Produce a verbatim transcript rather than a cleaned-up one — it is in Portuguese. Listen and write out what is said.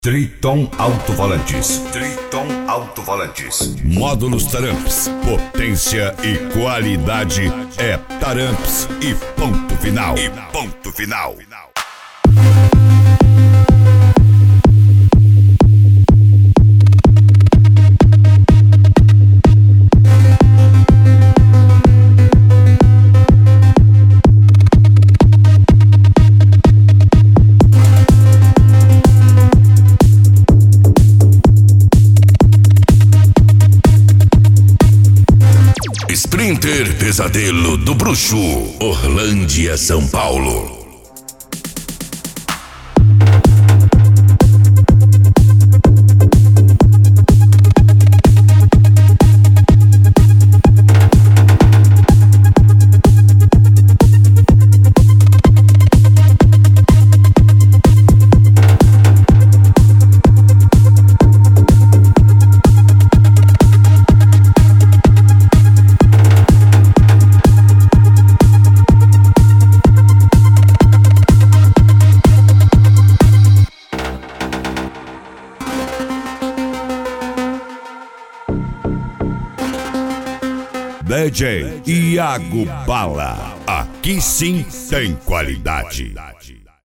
Triton Alto-Volantes. Triton Alto-Volantes. Módulos Taramps. Potência e qualidade é Taramps e ponto final. E ponto final. Sprinter Pesadelo do Bruxo, Orlândia, São Paulo. D J Iago Bala, aqui sim tem qualidade.